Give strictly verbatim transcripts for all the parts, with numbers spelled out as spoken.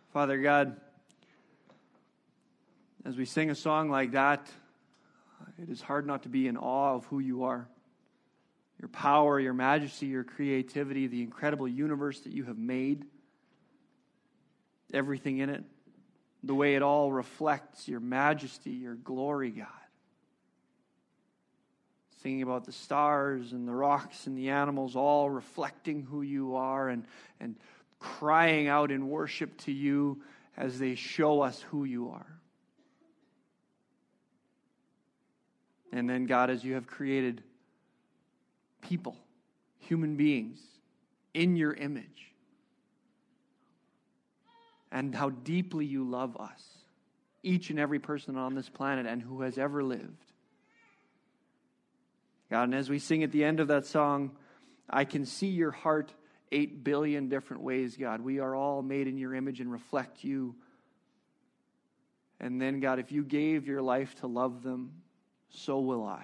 Father God, as we sing a song like that, it is hard not to be in awe of who you are. Your power, your majesty, your creativity, the incredible universe that you have made, everything in it, the way it all reflects your majesty, your glory, God. Singing about the stars and the rocks and the animals all reflecting who you are and, and crying out in worship to you as they show us who you are. And then, God, as you have created people, human beings, in your image, and how deeply you love us, each and every person on this planet and who has ever lived. God, and as we sing at the end of that song, I can see your heart eight billion different ways, God. We are all made in your image and reflect you. And then, God, if you gave your life to love them, so will I.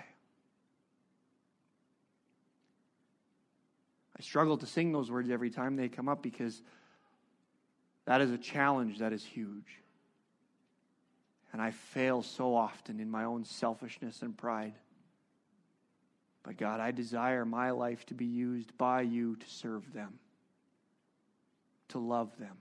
I struggle to sing those words every time they come up because that is a challenge that is huge. And I fail so often in my own selfishness and pride. But God, I desire my life to be used by you to serve them, to love them.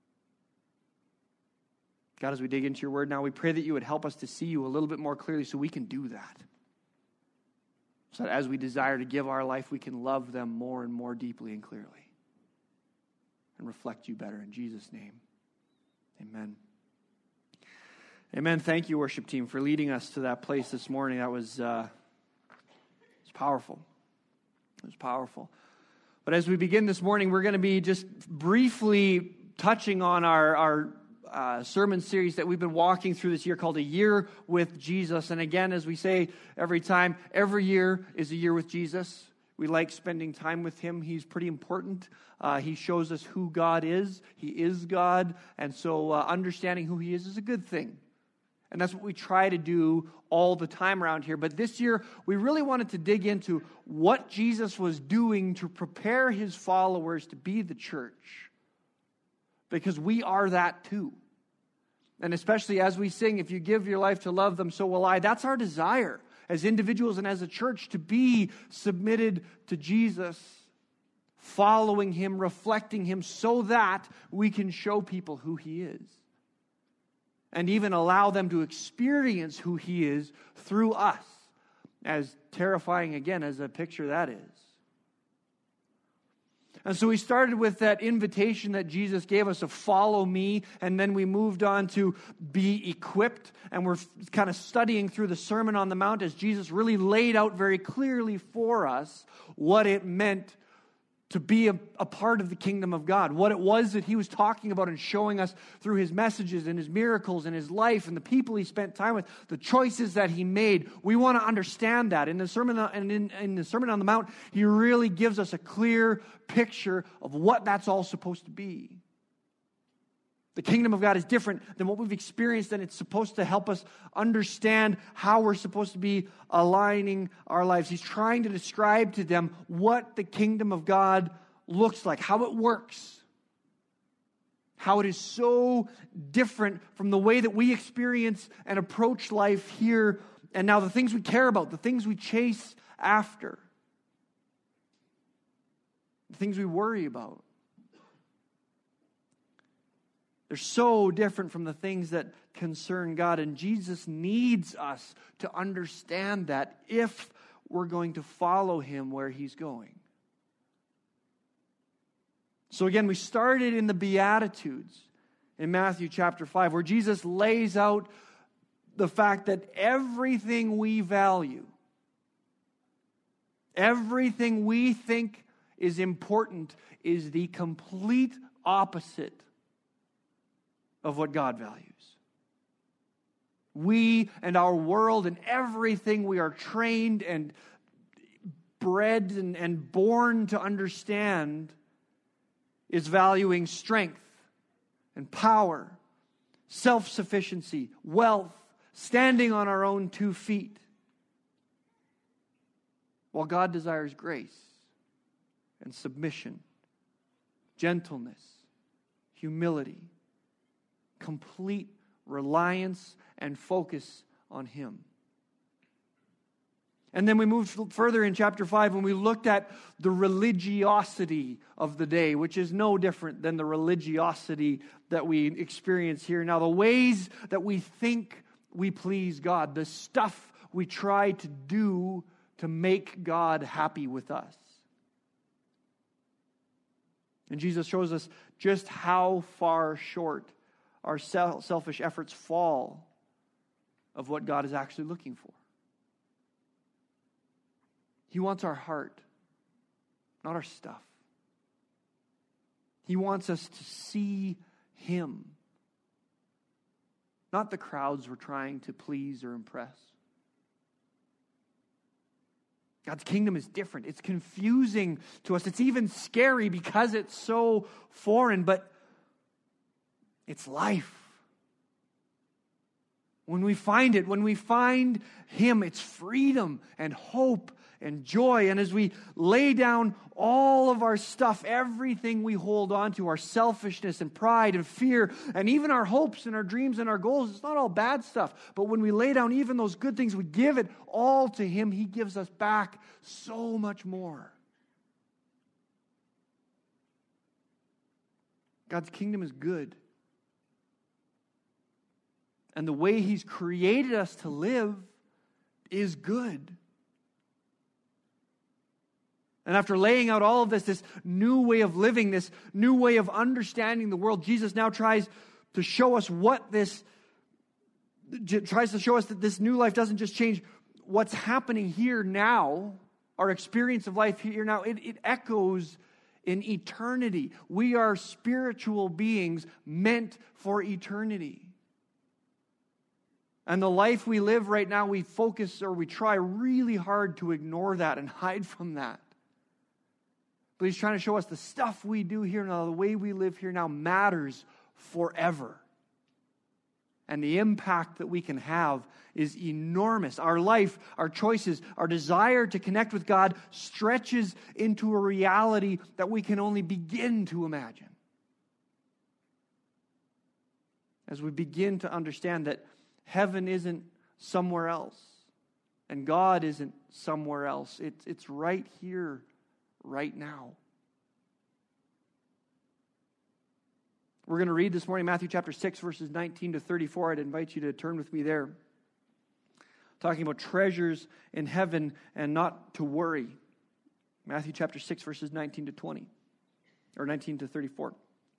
God, as we dig into your word now, we pray that you would help us to see you a little bit more clearly so we can do that. So that as we desire to give our life, we can love them more and more deeply and clearly and reflect you better. In Jesus' name, amen. Amen. Thank you, worship team, for leading us to that place this morning. That was... Uh, It's powerful. It was powerful. But as we begin this morning, we're going to be just briefly touching on our, our uh, sermon series that we've been walking through this year called A Year with Jesus. And again, as we say every time, every year is a year with Jesus. We like spending time with him. He's pretty important. Uh, he shows us who God is. He is God. And so uh, understanding who he is is a good thing. And that's what we try to do all the time around here. But this year, we really wanted to dig into what Jesus was doing to prepare his followers to be the church. Because we are that too. And especially as we sing, if you give your life to love them, so will I. That's our desire as individuals and as a church to be submitted to Jesus, following him, reflecting him, so that we can show people who he is. And even allow them to experience who he is through us. As terrifying, again, as a picture that is. And so we started with that invitation that Jesus gave us of follow me. And then we moved on to be equipped. And we're kind of studying through the Sermon on the Mount as Jesus really laid out very clearly for us what it meant to be a, a part of the kingdom of God. What it was that he was talking about and showing us through his messages and his miracles and his life and the people he spent time with, the choices that he made. We want to understand that. In the Sermon, and in, in the Sermon on the Mount, he really gives us a clear picture of what that's all supposed to be. The kingdom of God is different than what we've experienced, and it's supposed to help us understand how we're supposed to be aligning our lives. He's trying to describe to them what the kingdom of God looks like, how it works, how it is so different from the way that we experience and approach life here and now, the things we care about, the things we chase after, the things we worry about. They're so different from the things that concern God. And Jesus needs us to understand that if we're going to follow him where he's going. So again, we started in the Beatitudes in Matthew chapter five, where Jesus lays out the fact that everything we value, everything we think is important, is the complete opposite of what God values. We and our world and everything we are trained and bred and, and born to understand is valuing strength and power, self-sufficiency, wealth, standing on our own two feet. While God desires grace and submission, gentleness, humility, complete reliance and focus on Him. And then we moved further in chapter five when we looked at the religiosity of the day, which is no different than the religiosity that we experience here now. The ways that we think we please God, the stuff we try to do to make God happy with us. And Jesus shows us just how far short our selfish efforts fall of what God is actually looking for. He wants our heart, not our stuff. He wants us to see Him, not the crowds we're trying to please or impress. God's kingdom is different. It's confusing to us. It's even scary because it's so foreign, but it's life. When we find it, when we find Him, it's freedom and hope and joy. And as we lay down all of our stuff, everything we hold on to, our selfishness and pride and fear, and even our hopes and our dreams and our goals, it's not all bad stuff. But when we lay down even those good things, we give it all to Him, He gives us back so much more. God's kingdom is good. And the way He's created us to live is good. And after laying out all of this, this new way of living, this new way of understanding the world, Jesus now tries to show us what this, tries to show us that this new life doesn't just change what's happening here now, our experience of life here now. It, it echoes in eternity. We are spiritual beings meant for eternity. And the life we live right now, we focus or we try really hard to ignore that and hide from that. But He's trying to show us the stuff we do here now, the way we live here now matters forever. And the impact that we can have is enormous. Our life, our choices, our desire to connect with God stretches into a reality that we can only begin to imagine. As we begin to understand that heaven isn't somewhere else, and God isn't somewhere else. It's, it's right here, right now. We're going to read this morning Matthew chapter six, verses nineteen to thirty-four. I'd invite you to turn with me there. Talking about treasures in heaven and not to worry. Matthew chapter six, verses nineteen to twenty. Or nineteen to thirty-four.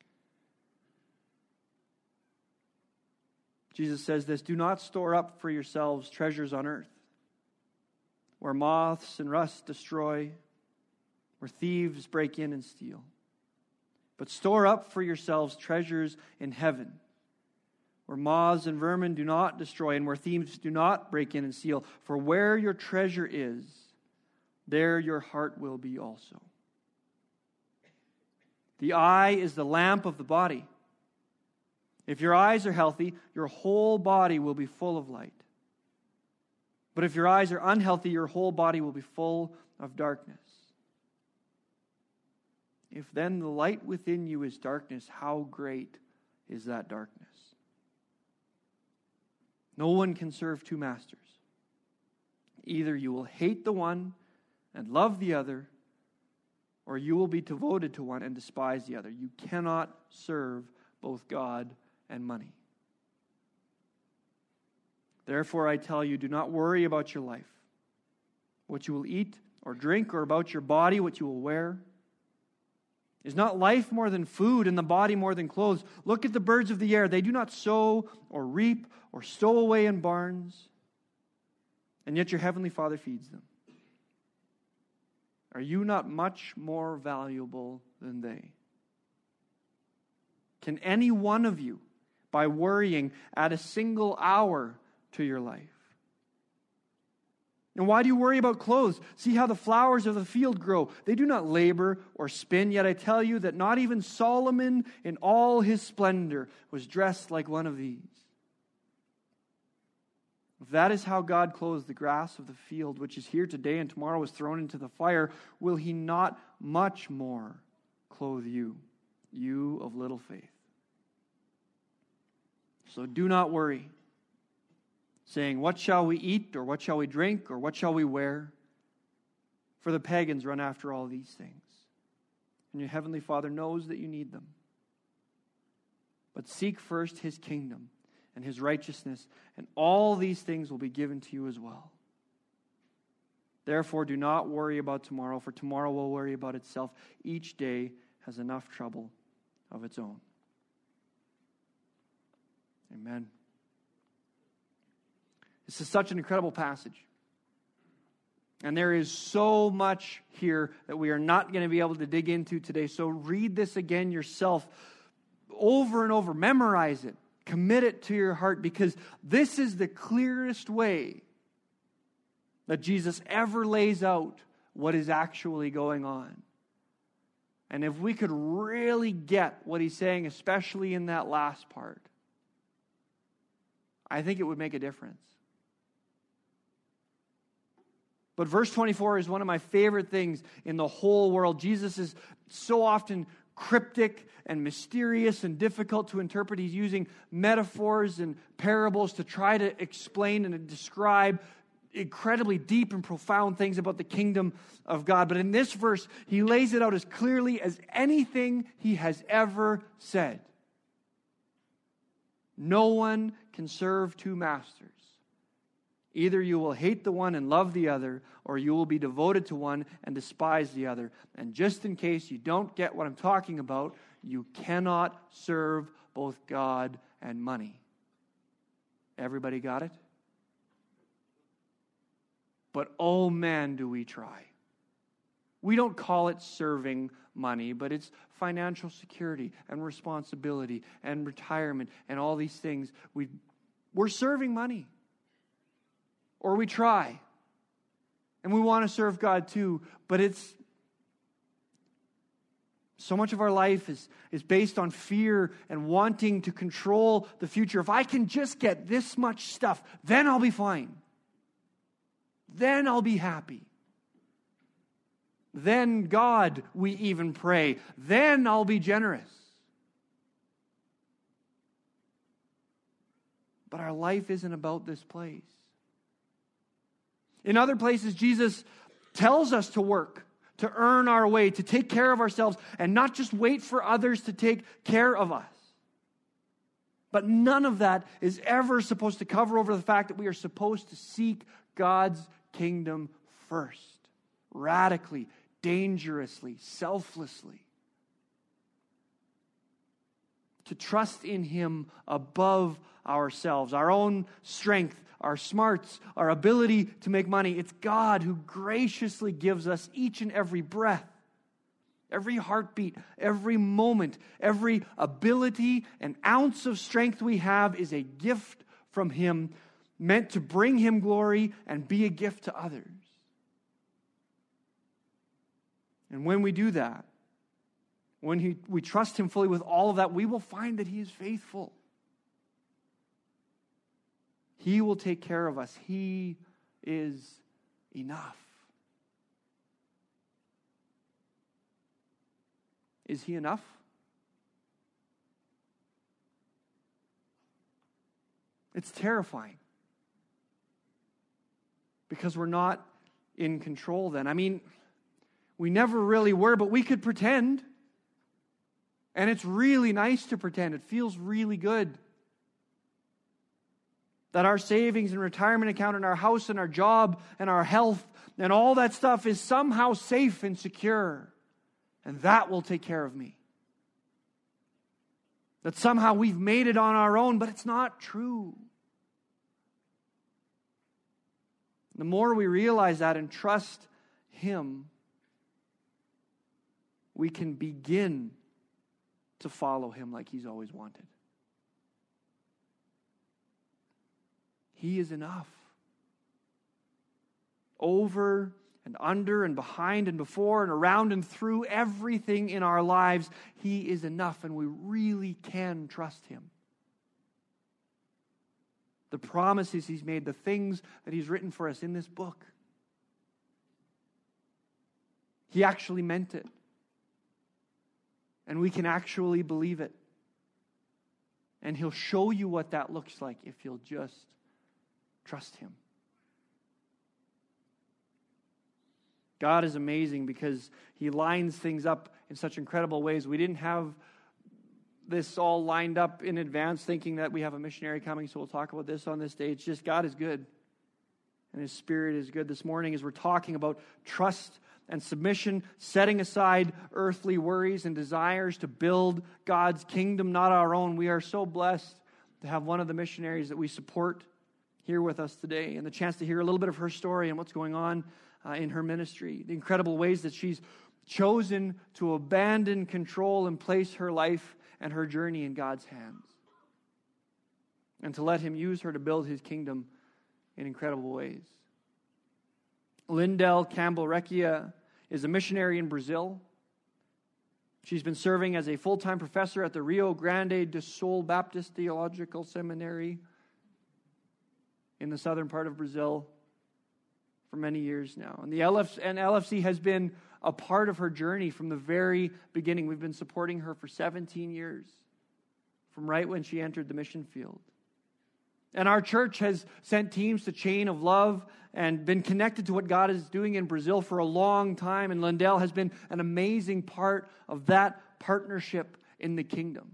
Jesus says this, "Do not store up for yourselves treasures on earth, where moths and rust destroy, where thieves break in and steal. But store up for yourselves treasures in heaven, where moths and vermin do not destroy, and where thieves do not break in and steal. For where your treasure is, there your heart will be also. The eye is the lamp of the body. If your eyes are healthy, your whole body will be full of light. But if your eyes are unhealthy, your whole body will be full of darkness. If then the light within you is darkness, how great is that darkness? No one can serve two masters. Either you will hate the one and love the other, or you will be devoted to one and despise the other. You cannot serve both God and money. Therefore, I tell you, do not worry about your life, what you will eat or drink, or about your body, what you will wear. Is not life more than food, and the body more than clothes? Look at the birds of the air. They do not sow or reap or stow away in barns, and yet your heavenly Father feeds them. Are you not much more valuable than they? Can any one of you, by worrying, add a single hour to your life? And why do you worry about clothes? See how the flowers of the field grow. They do not labor or spin, yet I tell you that not even Solomon in all his splendor was dressed like one of these. If that is how God clothes the grass of the field, which is here today and tomorrow is thrown into the fire, will He not much more clothe you, you of little faith? So do not worry, saying, what shall we eat, or what shall we drink, or what shall we wear? For the pagans run after all these things, and your heavenly Father knows that you need them. But seek first his kingdom and his righteousness, and all these things will be given to you as well. Therefore, do not worry about tomorrow, for tomorrow will worry about itself. Each day has enough trouble of its own. Amen. This is such an incredible passage. And there is so much here that we are not going to be able to dig into today. So read this again yourself over and over. Memorize it. Commit it to your heart, because this is the clearest way that Jesus ever lays out what is actually going on. And if we could really get what he's saying, especially in that last part, I think it would make a difference. But verse twenty-four is one of my favorite things in the whole world. Jesus is so often cryptic and mysterious and difficult to interpret. He's using metaphors and parables to try to explain and describe incredibly deep and profound things about the kingdom of God. But in this verse, he lays it out as clearly as anything he has ever said. No one can serve two masters. Either you will hate the one and love the other, or you will be devoted to one and despise the other. And just in case you don't get what I'm talking about, you cannot serve both God and money. Everybody got it? But oh man, do we try. We don't call it serving money, but it's financial security and responsibility and retirement and all these things. We, we're serving money. Or we try. And we want to serve God too, but it's so much of our life is, is based on fear and wanting to control the future. If I can just get this much stuff, then I'll be fine. Then I'll be happy. Then God, we even pray. Then I'll be generous. But our life isn't about this place. In other places, Jesus tells us to work, to earn our way, to take care of ourselves, and not just wait for others to take care of us. But none of that is ever supposed to cover over the fact that we are supposed to seek God's kingdom first, radically, dangerously, selflessly. To trust in Him above ourselves, our own strength, our smarts, our ability to make money. It's God who graciously gives us each and every breath, every heartbeat, every moment, every ability, an ounce of strength we have is a gift from Him, meant to bring Him glory and be a gift to others. And when we do that, when he, we trust Him fully with all of that, we will find that He is faithful. He will take care of us. He is enough. Is He enough? It's terrifying. Because we're not in control then. I mean, we never really were, but we could pretend. And it's really nice to pretend. It feels really good. That our savings and retirement account and our house and our job and our health and all that stuff is somehow safe and secure. And that will take care of me. That somehow we've made it on our own, but it's not true. The more we realize that and trust Him, we can begin to follow Him like He's always wanted. He is enough. Over and under and behind and before and around and through everything in our lives, He is enough, and we really can trust Him. The promises He's made, the things that He's written for us in this book, He actually meant it. And we can actually believe it. And He'll show you what that looks like if you'll just trust Him. God is amazing because He lines things up in such incredible ways. We didn't have this all lined up in advance thinking that we have a missionary coming, so we'll talk about this on this day. It's just God is good, and His Spirit is good. This morning as we're talking about trust and submission, setting aside earthly worries and desires to build God's kingdom, not our own, we are so blessed to have one of the missionaries that we support here with us today, and the chance to hear a little bit of her story and what's going on uh, in her ministry, the incredible ways that she's chosen to abandon control and place her life and her journey in God's hands, and to let Him use her to build His kingdom in incredible ways. Lindell Campbell-Recchia is a missionary in Brazil. She's been serving as a full-time professor at the Rio Grande do Sul Baptist Theological Seminary in the southern part of Brazil for many years now. And the L F, and L F C has been a part of her journey from the very beginning. We've been supporting her for seventeen years, from right when she entered the mission field. And our church has sent teams to Chain of Love and been connected to what God is doing in Brazil for a long time. And Lindell has been an amazing part of that partnership in the kingdom.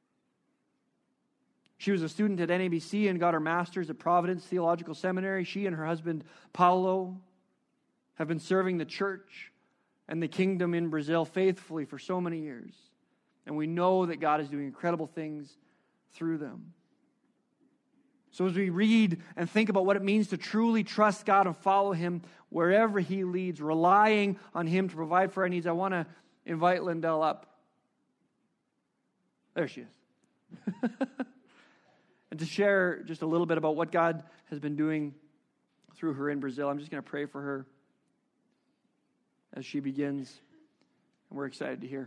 She was a student at N A B C and got her master's at Providence Theological Seminary. She and her husband, Paulo, have been serving the church and the kingdom in Brazil faithfully for so many years. And we know that God is doing incredible things through them. So as we read and think about what it means to truly trust God and follow Him wherever He leads, relying on Him to provide for our needs, I want to invite Lindell up. There she is. And to share just a little bit about what God has been doing through her in Brazil. I'm just going to pray for her as she begins, and we're excited to hear.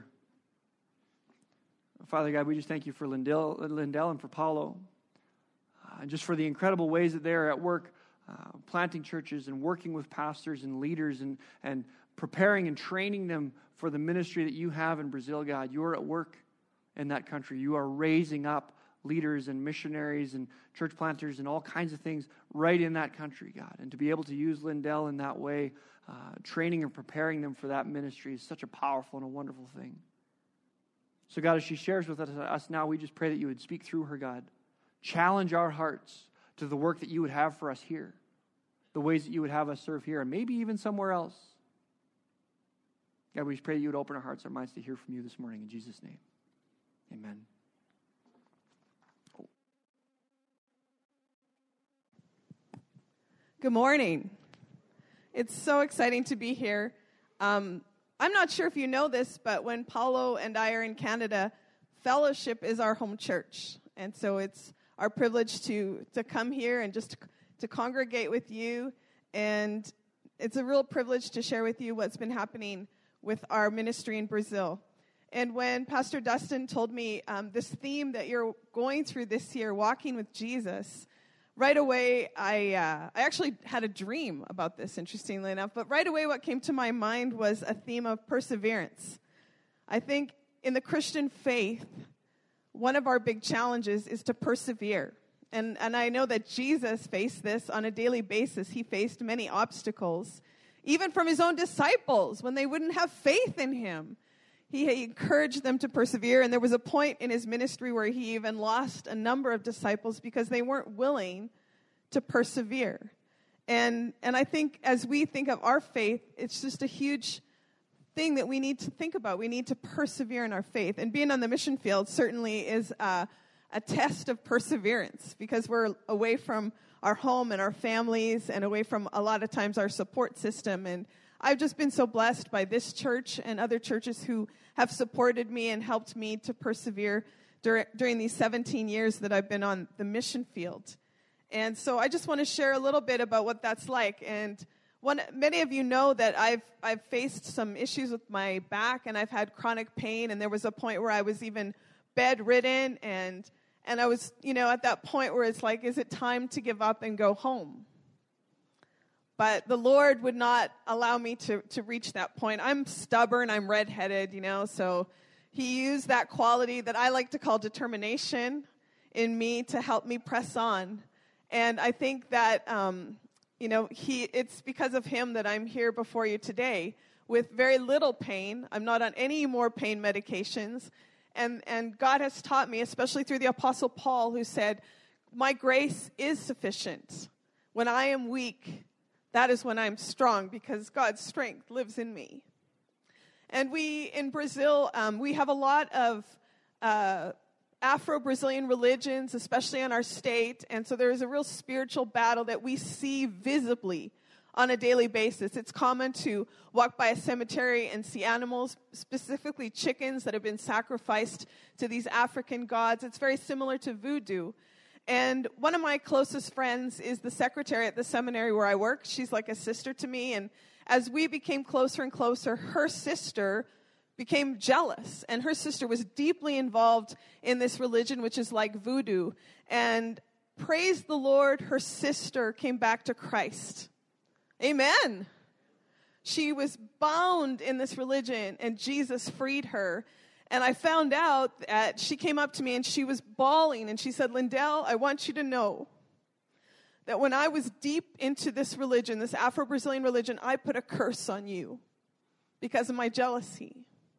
Father God, we just thank You for Lindell, Lindell and for Paulo, uh, and just for the incredible ways that they're at work, uh, planting churches and working with pastors and leaders and, and preparing and training them for the ministry that You have in Brazil, God. You are at work in that country. You are raising up leaders and missionaries and church planters and all kinds of things right in that country, God. And to be able to use Lindell in that way, uh, training and preparing them for that ministry is such a powerful and a wonderful thing. So God, as she shares with us now, we just pray that You would speak through her, God. Challenge our hearts to the work that You would have for us here, the ways that You would have us serve here, and maybe even somewhere else. God, we just pray that You would open our hearts, our minds to hear from You this morning. In Jesus' name, amen. Good morning. It's so exciting to be here. Um, I'm not sure if you know this, but when Paulo and I are in Canada, Fellowship is our home church. And so it's our privilege to, to come here and just to, to congregate with you. And it's a real privilege to share with you what's been happening with our ministry in Brazil. And when Pastor Dustin told me um, this theme that you're going through this year, Walking with Jesus, right away, I uh, I actually had a dream about this, interestingly enough. But right away, what came to my mind was a theme of perseverance. I think in the Christian faith, one of our big challenges is to persevere. And, and I know that Jesus faced this on a daily basis. He faced many obstacles, even from His own disciples when they wouldn't have faith in Him. He, he encouraged them to persevere, and there was a point in His ministry where He even lost a number of disciples because they weren't willing to persevere. And and I think as we think of our faith, it's just a huge thing that we need to think about. We need to persevere in our faith. And being on the mission field certainly is uh, a test of perseverance because we're away from our home and our families and away from a lot of times our support system. And I've just been so blessed by this church and other churches who have supported me and helped me to persevere dur- during these seventeen years that I've been on the mission field. And so I just want to share a little bit about what that's like. And one, many of you know that I've I've faced some issues with my back, and I've had chronic pain, and there was a point where I was even bedridden, and and I was, you know, at that point where it's like, is it time to give up and go home? But the Lord would not allow me to, to reach that point. I'm stubborn, I'm redheaded, you know, so He used that quality that I like to call determination in me to help me press on. And I think that, um, you know, he it's because of him that I'm here before you today with very little pain. I'm not on any more pain medications. And, and God has taught me, especially through the Apostle Paul, who said, my grace is sufficient. When I am weak, that is when I'm strong, because God's strength lives in me. And we, in Brazil, um, we have a lot of uh, Afro-Brazilian religions, especially in our state. And so there is a real spiritual battle that we see visibly on a daily basis. It's common to walk by a cemetery and see animals, specifically chickens that have been sacrificed to these African gods. It's very similar to voodoo. And one of my closest friends is the secretary at the seminary where I work. She's like a sister to me. And as we became closer and closer, her sister became jealous. And her sister was deeply involved in this religion, which is like voodoo. And praise the Lord, her sister came back to Christ. Amen. She was bound in this religion, and Jesus freed her. And I found out that she came up to me, and she was bawling, and she said, Lindell, I want you to know that when I was deep into this religion, this Afro-Brazilian religion, I put a curse on you because of my jealousy.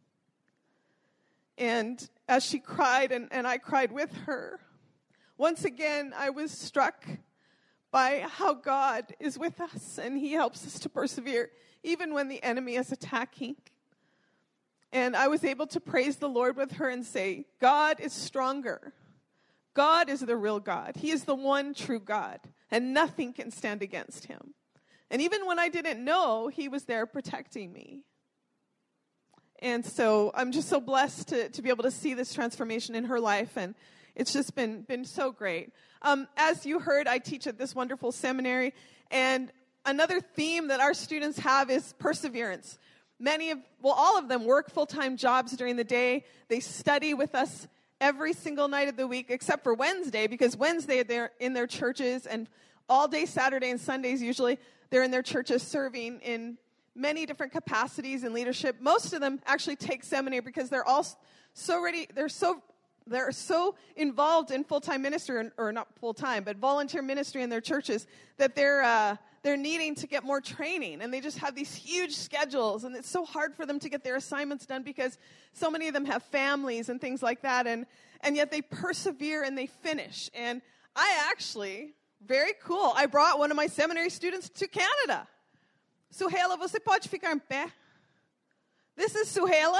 And as she cried, and, and I cried with her, once again, I was struck by how God is with us, and he helps us to persevere, even when the enemy is attacking. And I was able to praise the Lord with her and say, God is stronger. God is the real God. He is the one true God, and nothing can stand against him. And even when I didn't know, he was there protecting me. And so I'm just so blessed to, to be able to see this transformation in her life, and it's just been, been so great. Um, as you heard, I teach at this wonderful seminary, and another theme that our students have is perseverance. Many of, well, all of them work full-time jobs during the day. They study with us every single night of the week, except for Wednesday, because Wednesday they're in their churches, and all day Saturday and Sundays usually they're in their churches serving in many different capacities in leadership. Most of them actually take seminary because they're all so ready, they're so They're so involved in full-time ministry, or, or not full-time, but volunteer ministry in their churches, that they're uh, they're needing to get more training, and they just have these huge schedules, and it's so hard for them to get their assignments done because so many of them have families and things like that, and, and yet they persevere and they finish. And I actually, very cool, I brought one of my seminary students to Canada. Suheila, você pode ficar em pé? This is Suheila.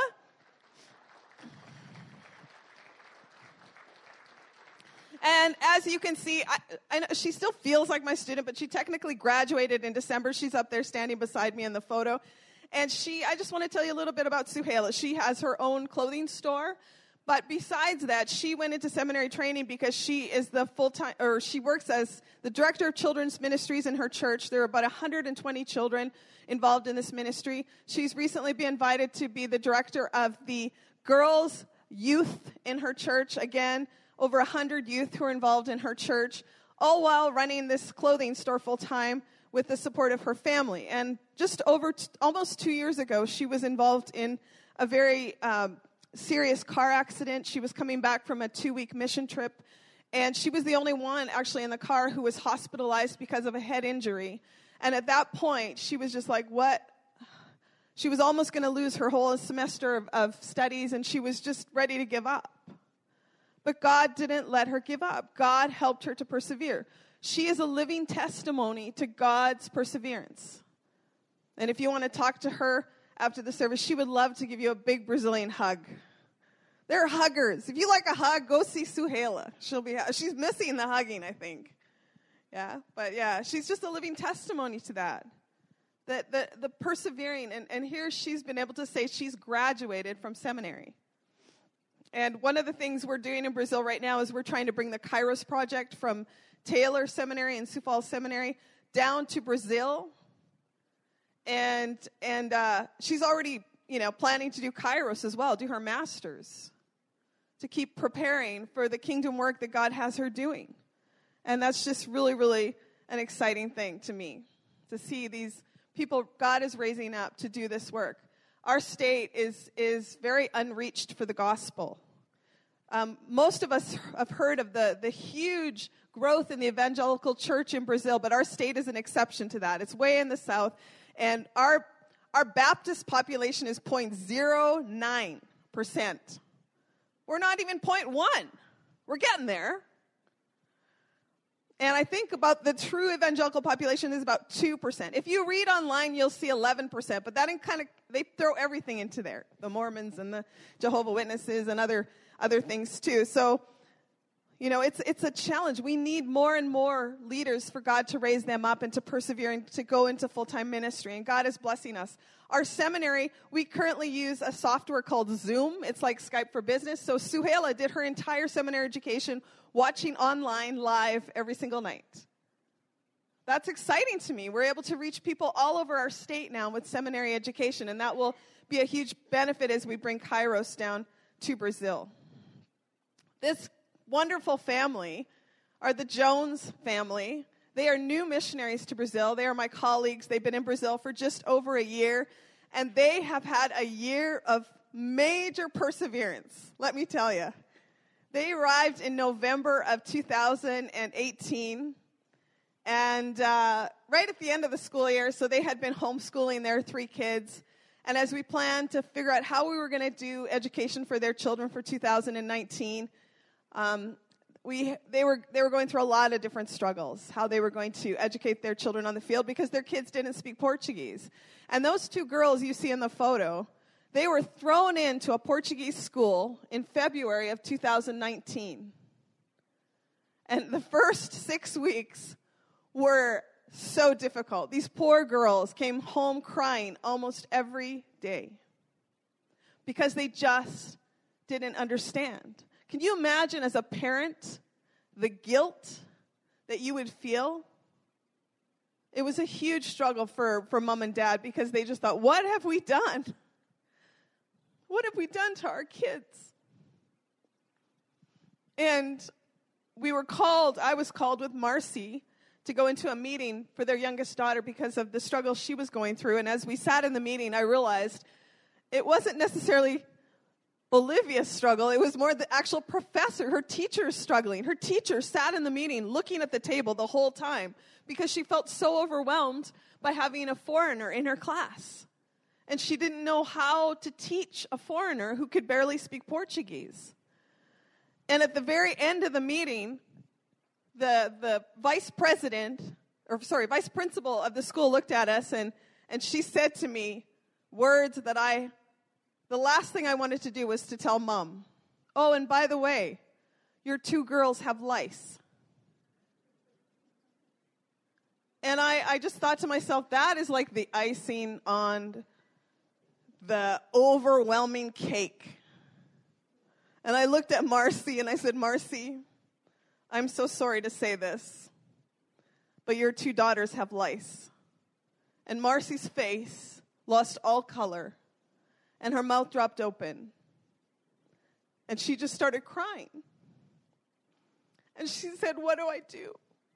And as you can see, I, I know she still feels like my student, but she technically graduated in December. She's up there standing beside me in the photo. And she, I just want to tell you a little bit about Suheila. She has her own clothing store. But besides that, she went into seminary training because she is the full-time, or she works as the director of children's ministries in her church. There are about one hundred twenty children involved in this ministry. She's recently been invited to be the director of the girls' youth in her church. Again, over one hundred youth who are involved in her church, all while running this clothing store full-time with the support of her family. And just over t- almost two years ago, she was involved in a very um, serious car accident. She was coming back from a two-week mission trip, and she was the only one actually in the car who was hospitalized because of a head injury. And at that point, she was just like, what? She was almost going to lose her whole semester of, of studies, and she was just ready to give up. But God didn't let her give up. God helped her to persevere. She is a living testimony to God's perseverance. And if you want to talk to her after the service, she would love to give you a big Brazilian hug. They're huggers. If you like a hug, go see Suheila. She'll be, she's missing the hugging, I think. Yeah, but yeah, she's just a living testimony to that. That the, the persevering, and, and here she's been able to say she's graduated from seminary. And one of the things we're doing in Brazil right now is we're trying to bring the Kairos Project from Taylor Seminary and Sioux Falls Seminary down to Brazil. And and uh, she's already, you know, planning to do Kairos as well, do her master's, to keep preparing for the kingdom work that God has her doing. And that's just really, really an exciting thing to me, to see these people God is raising up to do this work. Our state is is very unreached for the gospel. Um, most of us have heard of the, the huge growth in the evangelical church in Brazil, but our state is an exception to that. It's way in the south, and our our Baptist population is zero point zero nine percent. We're not even zero point one. We're getting there. And I think about the true evangelical population is about two percent. If you read online, you'll see eleven percent, but that in kind of, they throw everything into there, the Mormons and the Jehovah's Witnesses and other other things too. So, you know, it's it's a challenge. We need more and more leaders for God to raise them up and to persevere and to go into full-time ministry. And God is blessing us. Our seminary, we currently use a software called Zoom. It's like Skype for Business. So Suhaila did her entire seminary education watching online live every single night. That's exciting to me. We're able to reach people all over our state now with seminary education, and that will be a huge benefit as we bring Kairos down to Brazil. This wonderful family are the Jones family. They are new missionaries to Brazil. They are my colleagues. They've been in Brazil for just over a year, and they have had a year of major perseverance, let me tell you. They arrived in November of two thousand eighteen, and uh, right at the end of the school year, so they had been homeschooling their three kids. And as we planned to figure out how we were going to do education for their children for two thousand nineteen, um, we they were they were going through a lot of different struggles, how they were going to educate their children on the field because their kids didn't speak Portuguese. And those two girls you see in the photo, they were thrown into a Portuguese school in February of two thousand nineteen. And the first six weeks were so difficult. These poor girls came home crying almost every day because they just didn't understand. Can you imagine as a parent the guilt that you would feel? It was a huge struggle for, for mom and dad because they just thought, what have we done? What have we done to our kids? And we were called, I was called with Marcy to go into a meeting for their youngest daughter because of the struggle she was going through. And as we sat in the meeting, I realized it wasn't necessarily Olivia's struggle. It was more the actual professor, her teacher struggling. Her teacher sat in the meeting looking at the table the whole time because she felt so overwhelmed by having a foreigner in her class. And she didn't know how to teach a foreigner who could barely speak Portuguese. And at the very end of the meeting, the the vice president, or sorry, vice principal of the school looked at us and, and she said to me words that I, the last thing I wanted to do was to tell Mom, oh, and by the way, your two girls have lice. And I, I just thought to myself, that is like the icing on the overwhelming cake. And I looked at Marcy and I said, Marcy, I'm so sorry to say this, but your two daughters have lice. And Marcy's face lost all color, and her mouth dropped open. And she just started crying. And she said, what do I do?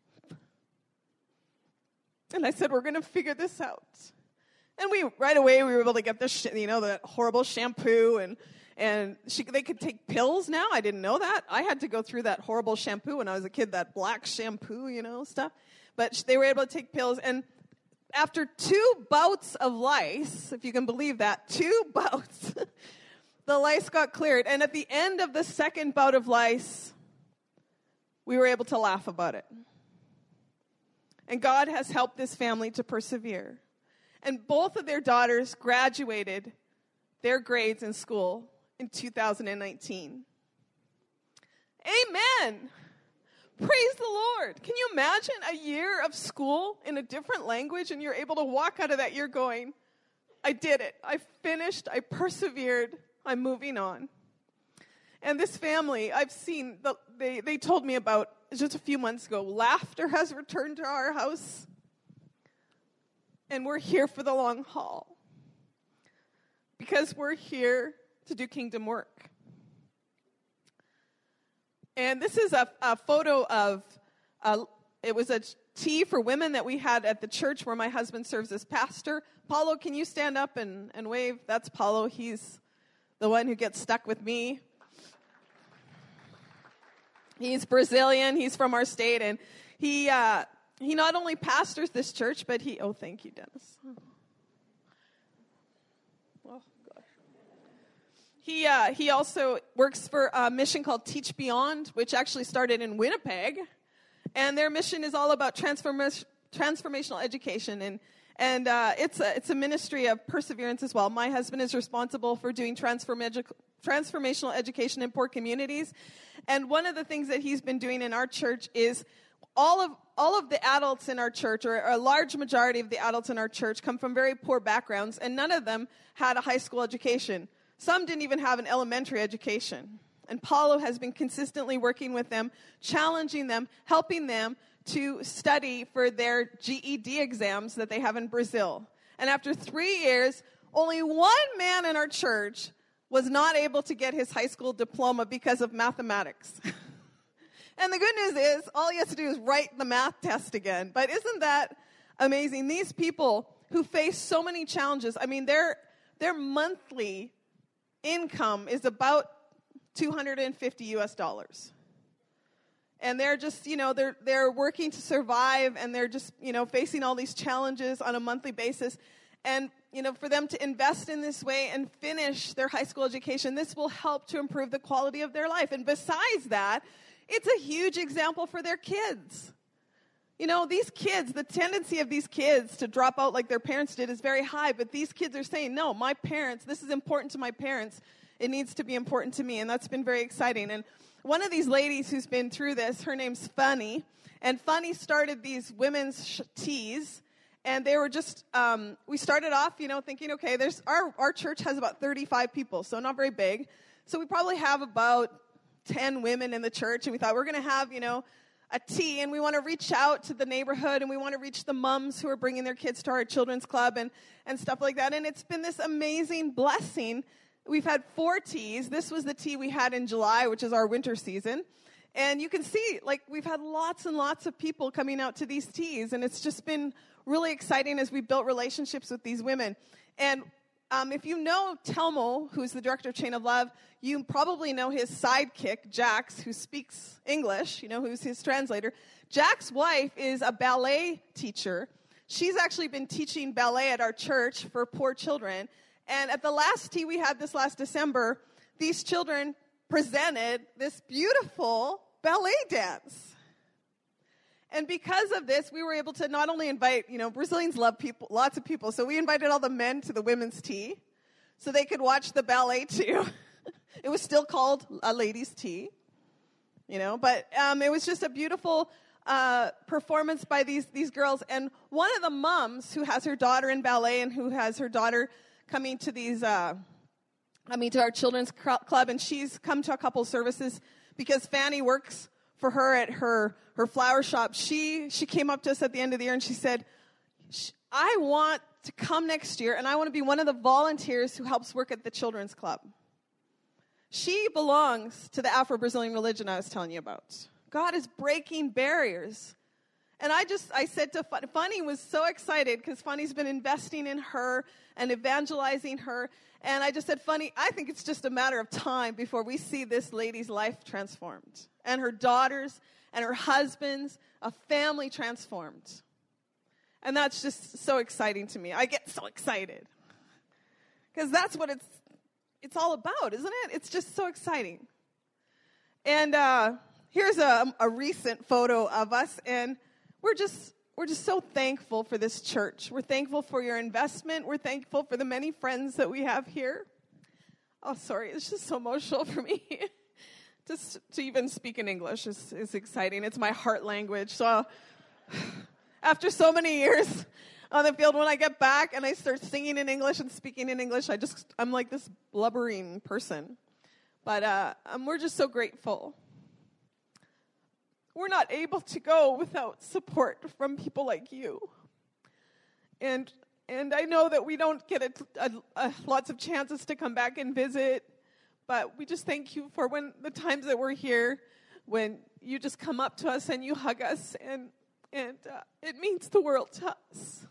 And I said, we're going to figure this out. And we, right away, we were able to get this, you know, the horrible shampoo, and and she, they could take pills now. I didn't know that. I had to go through that horrible shampoo when I was a kid, that black shampoo, you know, stuff. But they were able to take pills. And after two bouts of lice, if you can believe that, two bouts, the lice got cleared. And at the end of the second bout of lice, we were able to laugh about it. And God has helped this family to persevere. And both of their daughters graduated their grades in school in two thousand nineteen. Amen. Praise the Lord. Can you imagine a year of school in a different language and you're able to walk out of that year going, I did it. I finished. I persevered. I'm moving on. And this family, I've seen, the, they, they told me about just a few months ago, laughter has returned to our house. And we're here for the long haul. Because we're here to do kingdom work. And this is a, a photo of, uh, it was a tea for women that we had at the church where my husband serves as pastor. Paulo, can you stand up and, and wave? That's Paulo. He's the one who gets stuck with me. He's Brazilian. He's from our state, and he uh, he not only pastors this church, but he. Oh, thank you, Dennis. Oh gosh. He uh, he also works for a mission called Teach Beyond, which actually started in Winnipeg, and their mission is all about transformation, transformational education, and and uh, it's a it's a ministry of perseverance as well. My husband is responsible for doing transform edu- transformational education in poor communities, and one of the things that he's been doing in our church is all of all of the adults in our church, or a large majority of the adults in our church, come from very poor backgrounds, and none of them had a high school education. Some didn't even have an elementary education. And Paulo has been consistently working with them, challenging them, helping them to study for their G E D exams that they have in Brazil. And after three years, only one man in our church was not able to get his high school diploma because of mathematics. And the good news is, all he has to do is write the math test again. But isn't that amazing? These people who face so many challenges, I mean, their their monthly income is about two hundred fifty U S dollars. And they're just, you know, they're they're working to survive, and they're just, you know, facing all these challenges on a monthly basis. And, you know, for them to invest in this way and finish their high school education, this will help to improve the quality of their life. And besides that, it's a huge example for their kids. You know, these kids, the tendency of these kids to drop out like their parents did is very high, but these kids are saying, no, my parents, this is important to my parents. It needs to be important to me, and that's been very exciting. And one of these ladies who's been through this, her name's Funny, and Funny started these women's sh- teas, and they were just, um, we started off, you know, thinking, okay, there's our, our church has about thirty-five people, so not very big. So we probably have about ten women in the church, and we thought we're going to have, you know, a tea, and we want to reach out to the neighborhood, and we want to reach the moms who are bringing their kids to our children's club and, and stuff like that. And it's been this amazing blessing. We've had four teas. This was the tea we had in July, which is our winter season. And you can see, like, we've had lots and lots of people coming out to these teas, and it's just been really exciting as we built relationships with these women. And um, if you know Telmo, who's the director of Chain of Love, you probably know his sidekick, Jax, who speaks English, you know, who's his translator. Jack's wife is a ballet teacher. She's actually been teaching ballet at our church for poor children. And at the last tea we had this last December, these children presented this beautiful ballet dance. And because of this, we were able to not only invite, you know, Brazilians love people, lots of people, so we invited all the men to the women's tea so they could watch the ballet too. It was still called a ladies' tea, you know, but um, it was just a beautiful uh, performance by these these girls. And one of the moms who has her daughter in ballet and who has her daughter coming to these, uh, coming to our children's club, and she's come to a couple services because Fanny works for her at her, her flower shop. She she came up to us at the end of the year and she said, I want to come next year and I want to be one of the volunteers who helps work at the children's club. She belongs to the Afro-Brazilian religion I was telling you about. God is breaking barriers. And I just, I said to Funny, Funny was so excited because Funny's been investing in her and evangelizing her. And I just said, Funny, I think it's just a matter of time before we see this lady's life transformed. And her daughters and her husbands, a family transformed. And that's just so exciting to me. I get so excited. Because that's what it's, it's all about, isn't it? It's just so exciting. And uh, here's a, a recent photo of us, and we're just we're just so thankful for this church. We're thankful for your investment. We're thankful for the many friends that we have here. Oh, sorry, it's just so emotional for me. Just to even speak in English is, is exciting. It's my heart language. So after so many years on the field, when I get back and I start singing in English and speaking in English, I just I'm like this blubbering person. But uh, um, we're just so grateful. We're not able to go without support from people like you. And and I know that we don't get a, a, a, lots of chances to come back and visit, but we just thank you for when the times that we're here, when you just come up to us and you hug us, and, and uh, it means the world to us.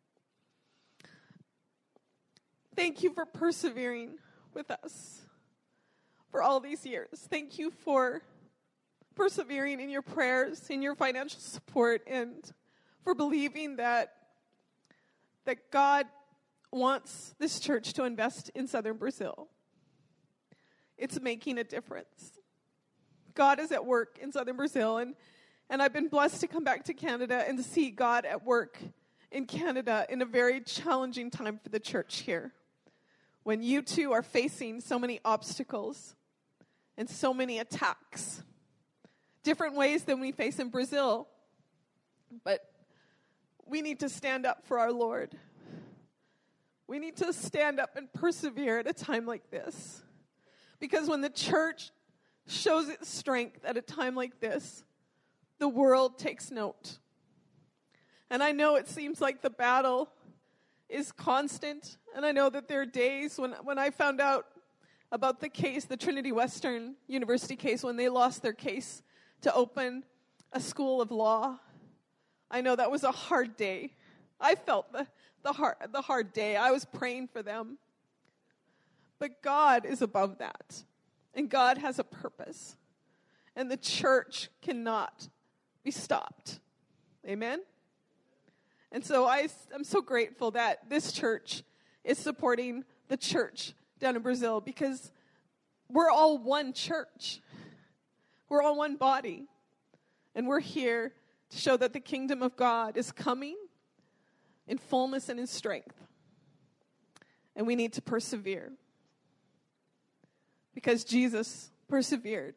Thank you for persevering with us for all these years. Thank you for persevering in your prayers, in your financial support, and for believing that, that God wants this church to invest in southern Brazil. It's making a difference. God is at work in southern Brazil, and, and I've been blessed to come back to Canada and to see God at work in Canada in a very challenging time for the church here, when you too are facing so many obstacles and so many attacks, different ways than we face in Brazil. But we need to stand up for our Lord. We need to stand up and persevere at a time like this. Because when the church shows its strength at a time like this, the world takes note. And I know it seems like the battle is constant. And I know that there are days when, when I found out about the case, the Trinity Western University case, when they lost their case to open a school of law. I know that was a hard day. I felt the, the, hard, the hard day. I was praying for them. But God is above that. And God has a purpose. And the church cannot be stopped. Amen? And so I, I'm so grateful that this church is supporting the church down in Brazil, because we're all one church. We're all one body. And we're here to show that the kingdom of God is coming in fullness and in strength. And we need to persevere. Because Jesus persevered.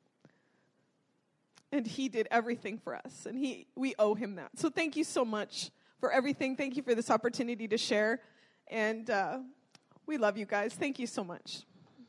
And he did everything for us. And he we owe him that. So thank you so much for everything. Thank you for this opportunity to share. And uh, we love you guys. Thank you so much.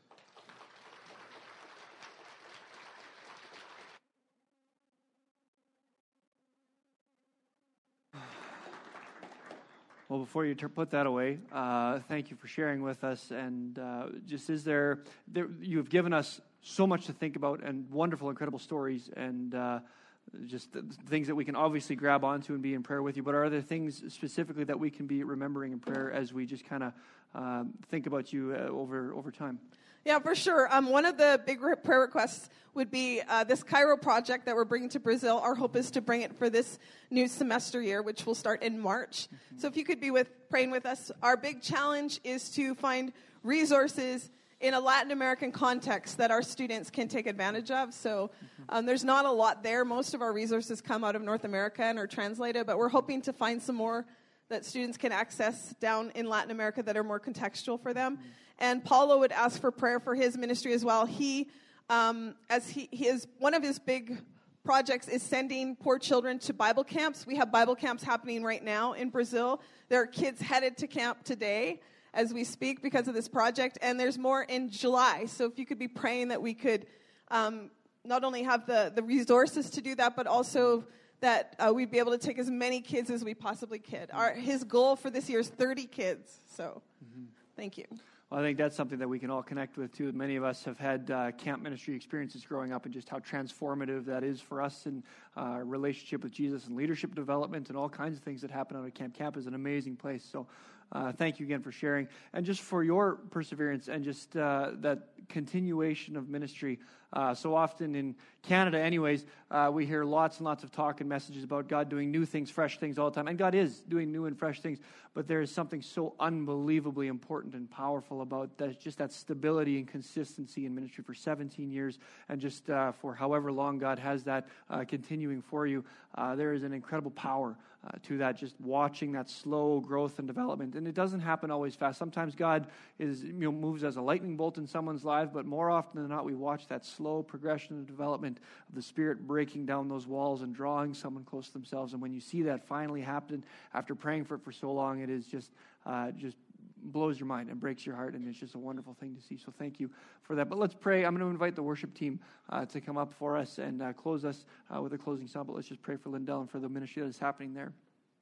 Well, before you ter- put that away, uh, thank you for sharing with us. And uh, just is there, there, you've given us so much to think about and wonderful, incredible stories and uh, just th- things that we can obviously grab onto and be in prayer with you. But are there things specifically that we can be remembering in prayer as we just kind of um, think about you uh, over over time? Yeah, for sure. Um, one of the big re- prayer requests would be uh, this Cairo project that we're bringing to Brazil. Our hope is to bring it for this new semester year, which will start in March. Mm-hmm. So if you could be with praying with us. Our big challenge is to find resources in a Latin American context that our students can take advantage of. So um, there's not a lot there. Most of our resources come out of North America and are translated, but we're hoping to find some more that students can access down in Latin America that are more contextual for them. Mm-hmm. And Paulo would ask for prayer for his ministry as well. He, um, as he, he is, one of his big projects is sending poor children to Bible camps. We have Bible camps happening right now in Brazil. There are kids headed to camp today as we speak because of this project, and there's more in July. So if you could be praying that we could um, not only have the, the resources to do that, but also that uh, we'd be able to take as many kids as we possibly could. Our, his goal for this year is thirty kids. So mm-hmm. Thank you. Well, I think that's something that we can all connect with, too. Many of us have had uh, camp ministry experiences growing up and just how transformative that is for us in uh, relationship with Jesus and leadership development and all kinds of things that happen out at camp. Camp is an amazing place. So uh, thank you again for sharing. And just for your perseverance and just uh, that continuation of ministry. Uh, so often in Canada anyways, uh, we hear lots and lots of talk and messages about God doing new things, fresh things all the time. And God is doing new and fresh things. But there is something so unbelievably important and powerful about that, just that stability and consistency in ministry for seventeen years. And just uh, for however long God has that uh, continuing for you, uh, there is an incredible power uh, to that, just watching that slow growth and development. And it doesn't happen always fast. Sometimes God is, you know, moves as a lightning bolt in someone's life, but more often than not, we watch that slow progression of development of the Spirit breaking down those walls and drawing someone close to themselves. And when you see that finally happen after praying for it for so long, it is just uh, just blows your mind and breaks your heart, and it's just a wonderful thing to see. So thank you for that. But let's pray. I'm going to invite the worship team uh, to come up for us and uh, close us uh, with a closing song. But let's just pray for Lindell and for the ministry that is happening there.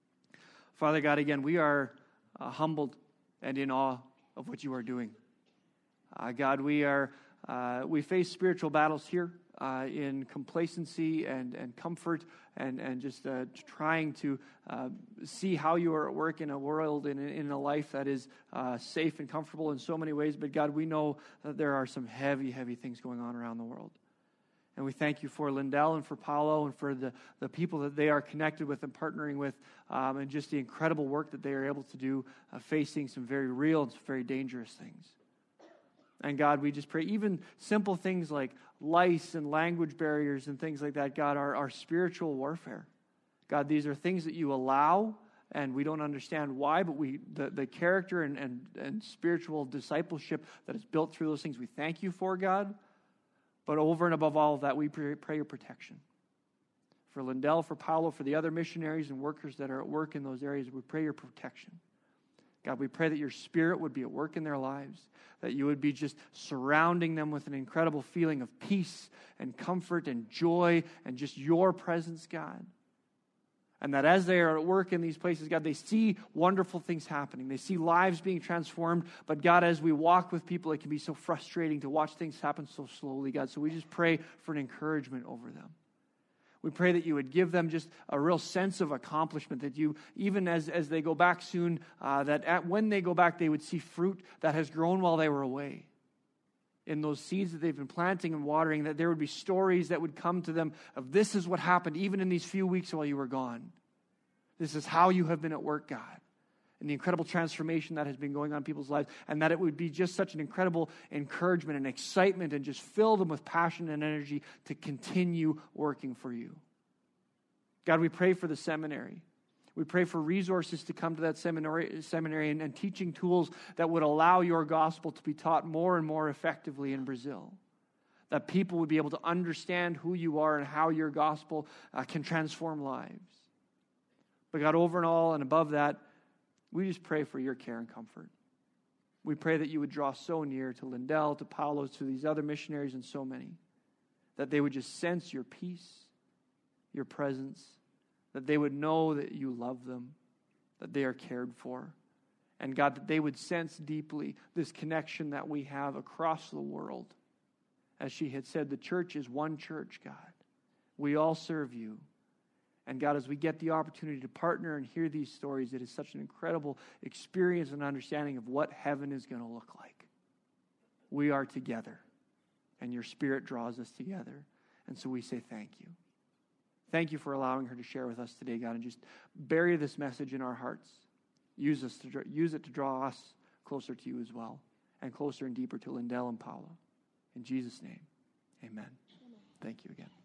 Father God, again, we are uh, humbled and in awe of what you are doing. Uh, God, we are uh, we face spiritual battles here uh, in complacency and, and comfort and, and just uh, trying to uh, see how you are at work in a world, in, in a life that is uh, safe and comfortable in so many ways. But God, we know that there are some heavy, heavy things going on around the world. And we thank you for Lindell and for Paulo and for the, the people that they are connected with and partnering with, um, and just the incredible work that they are able to do, uh, facing some very real and some very dangerous things. And God, we just pray, even simple things like lice and language barriers and things like that, God, are, are spiritual warfare. God, these are things that you allow, and we don't understand why, but we the, the character and, and, and spiritual discipleship that is built through those things, we thank you for, God. But over and above all of that, we pray, pray your protection. For Lindell, for Paulo, for the other missionaries and workers that are at work in those areas, we pray your protection. God, we pray that your Spirit would be at work in their lives, that you would be just surrounding them with an incredible feeling of peace and comfort and joy and just your presence, God. And that as they are at work in these places, God, they see wonderful things happening. They see lives being transformed. But God, as we walk with people, it can be so frustrating to watch things happen so slowly, God. So we just pray for an encouragement over them. We pray that you would give them just a real sense of accomplishment, that you, even as, as they go back soon, uh, that at, when they go back, they would see fruit that has grown while they were away. In those seeds that they've been planting and watering, that there would be stories that would come to them of this is what happened even in these few weeks while you were gone. This is how you have been at work, God. And the incredible transformation that has been going on in people's lives. And that it would be just such an incredible encouragement and excitement and just fill them with passion and energy to continue working for you. God, we pray for the seminary. We pray for resources to come to that seminary, seminary and, and teaching tools that would allow your gospel to be taught more and more effectively in Brazil. That people would be able to understand who you are and how your gospel uh, can transform lives. But God, over and all and above that, we just pray for your care and comfort. We pray that you would draw so near to Lindell, to Paulo, to these other missionaries and so many, that they would just sense your peace, your presence, that they would know that you love them, that they are cared for. And God, that they would sense deeply this connection that we have across the world. As she had said, the church is one church, God. We all serve you. And God, as we get the opportunity to partner and hear these stories, it is such an incredible experience and understanding of what heaven is going to look like. We are together, and your Spirit draws us together. And so we say thank you. Thank you for allowing her to share with us today, God, and just bury this message in our hearts. Use us to use it to draw us closer to you as well, and closer and deeper to Lindell and Paulo. In Jesus' name, amen. Amen. Thank you again.